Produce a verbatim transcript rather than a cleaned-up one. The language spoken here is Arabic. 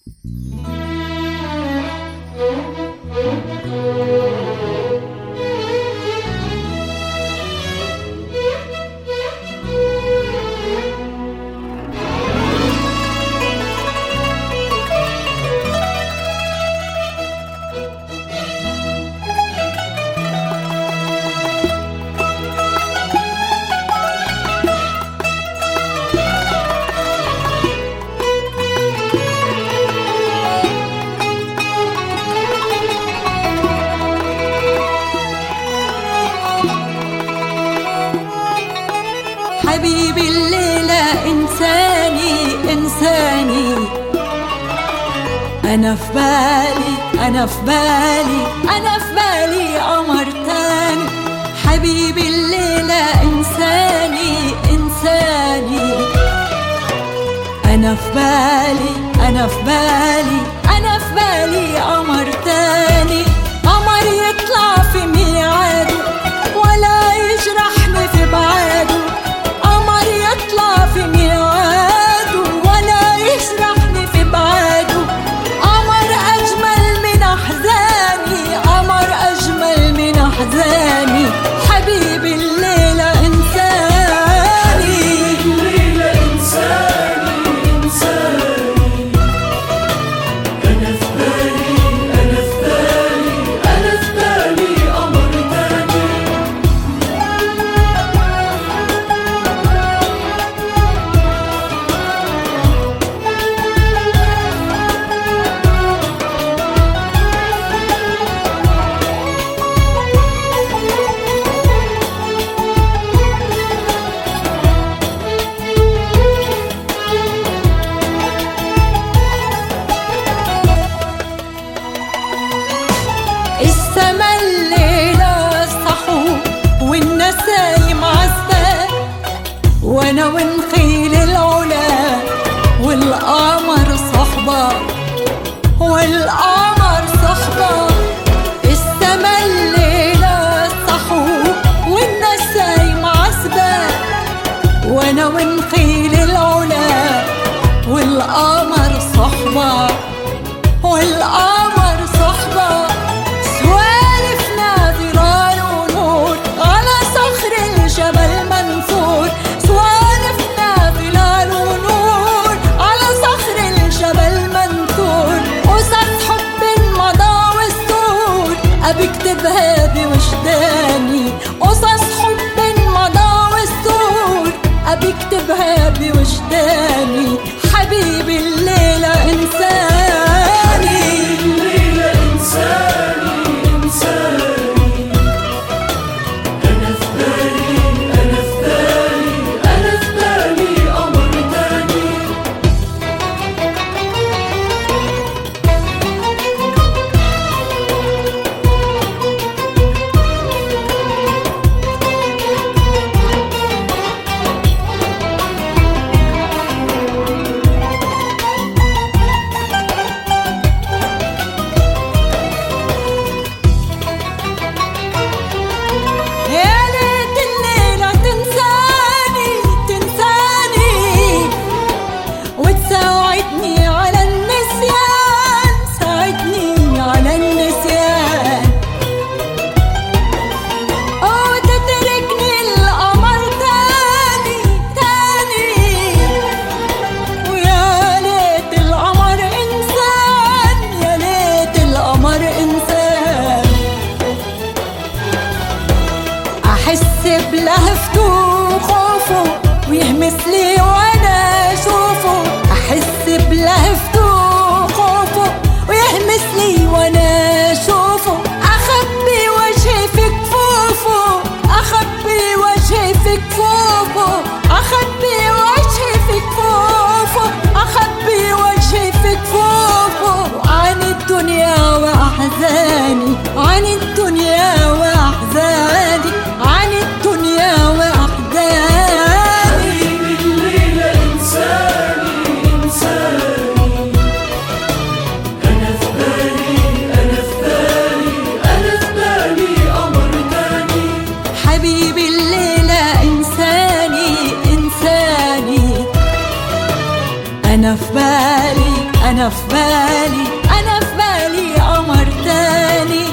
حبيبي الليلة إنساني إنساني، أنا في بالي أنا في بالي أنا في بالي قمر تاني. حبيبي الليلة إنساني إنساني، أنا في بالي أنا في بالي أنا في بالي قمر تاني. قمر يطلع في ميعاده ولا يجرحني في بعاده، قمر يطلع في ميعاده ولا يجرحني في بعاده. قمر أجمل من أحزاني، قمر أجمل من أحزاني. حبيبي الليلة إنساني، الليلة إنساني إنساني، أنا في بالي أنا في بالي أنا في بالي قمر تاني. السما الليلة صحو والنسايم عزبة، وانا ونخيل العلا والقمر صحبة والقمر صحبة. السما الليلة صحو والنسايم عزبة، وانا ونخيل العلا والقمر صحبة والقمر صحبة. سوالفنا ظلال ونور على صخر الجبل منثور، سوالفنا ظلال ونور على صخر الجبل منثور. قصص حب مضى والسور أبي اكتبها بوجداني، قصص حب مضى والسور أبي اكتبها بوجداني. حبيبي الليلة إنساني، الليلة إنساني إنساني، أنا في بالي أنا في بالي أنا في بالي قمر تاني. يا ليت الليلة تنساني تنساني وتساعدني على النسيان، ساعدني على النسيان. وتتركني القمر تاني تاني، ويا ليت القمر إنسان، يا ليت القمر إنسان. أحس بلهفته وخوفه ويهمس لي وأنا أشوفه، أحس بلهفته وخوفه ويهمس لي وأنا أشوفه. أخبي وجهي في كفوفه، أخبي وجهي في كفوفه، أخبي وجهي في كفوفه، أخبي وجهي في كفوفه. عن الدنيا وأحزاني، عن الدنيا وأحزاني، عن الدنيا وأحزاني. حبيبي الليلة إنساني إنساني، أنا في بالي أنا في بالي أنا في بالي قمر تاني. حبيبي الليلة إنساني إنساني، أنا في بالي أنا في بالي أنا في بالي قمر تاني.